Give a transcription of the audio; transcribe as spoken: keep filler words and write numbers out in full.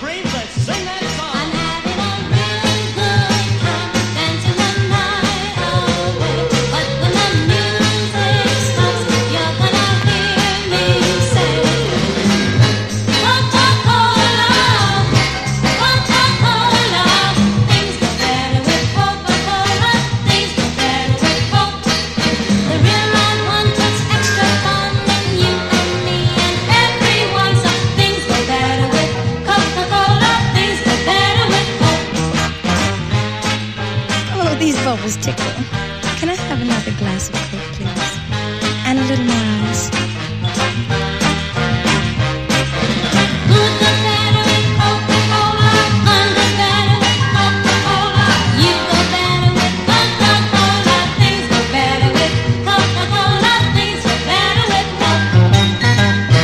screams, let's sing that song. I'm having a real good time dancing the night away. But when the music stops, you're gonna hear me say, Coca-Cola, Coca-Cola. Things go better with Coca-Cola. Things go better with Coke. The real life one takes extra fun in you and me and everyone. So things go better with Coca-Cola. Things go better with Coke. Oh, these bubbles tickle. Can I have another glass of Coke, please?